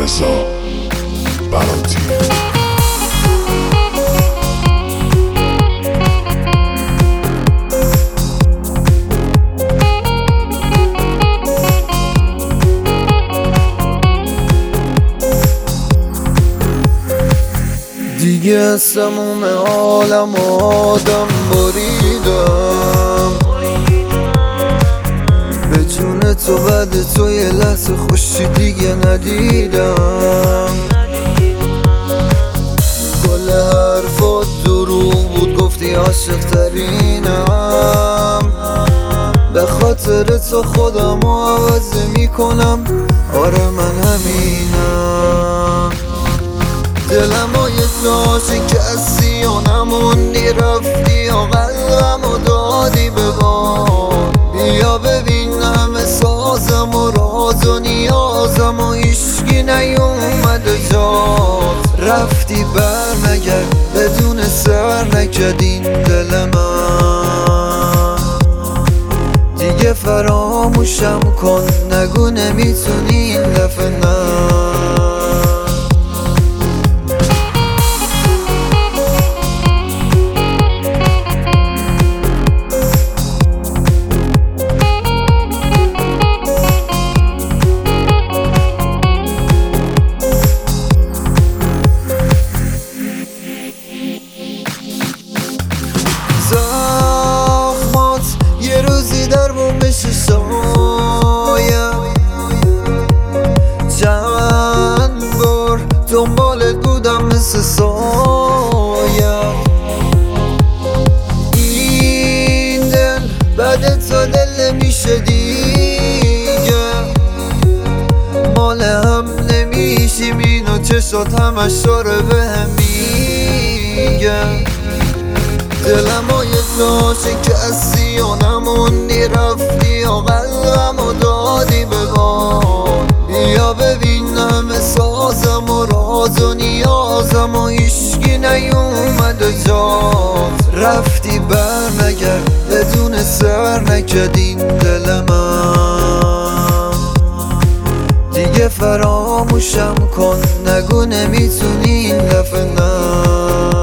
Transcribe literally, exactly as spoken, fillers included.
رضا براتی. دیگه از تموم عالم آدم بریدم، به جون تو بعد تو یه لحظه خوشی دیگه ندیدم. کل حرفات دروغ بود، گفتی عاشق ترینم. به خاطر تو خودم رو عوض میکنم، آره من همینم. دلم و یه داشتی که از یا نموندی، رفتی یا قلبم و دادی به بار. بیا ببین همه سازم و راز و نیازم و هیشگی نیومده جات. رفتی بر نگرد بدون سر نکرد این دل من. دیگه فراموشم کن، نگو نمیتونی این دفعه نه. زخمات یه روزی در بوم بشه شاید. چند بار دنبالت بودم مثل سایه. این دل بعد تا دل نمیشه دیگه، مال هم نمیشیم اینو چشات همش داره به هم میگه. دلم و یه داشتی که از سیا نموندی، رفتی یا قلبم و دادی به بار. بیا ببین همه سازم و راز و نیازم و هیشگی نیومده جات. رفتی بر نگرد بدون سر نکرد این دل من. دیگه فراموشم کن، نگو نمیتونی این دفعه نه.